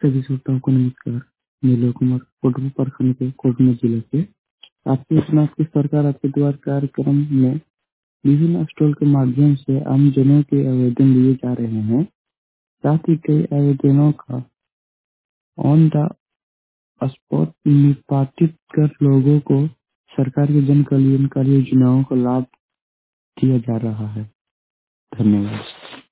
सभी श्रोताओं को नमस्कार। मैं लोक कुमार कोटवा प्रखंड के कोटमा जिले से आपके चुनाव की सरकार आपके द्वार कार्यक्रम में विभिन्न स्टॉल के माध्यम से आम जनों के आवेदन लिए जा रहे हैं। साथ ही कई आवेदनों का ऑन द स्पॉट निष्पादित कर लोगों को सरकार की जन कल्याणकारी योजनाओं का लाभ दिया जा रहा है। धन्यवाद।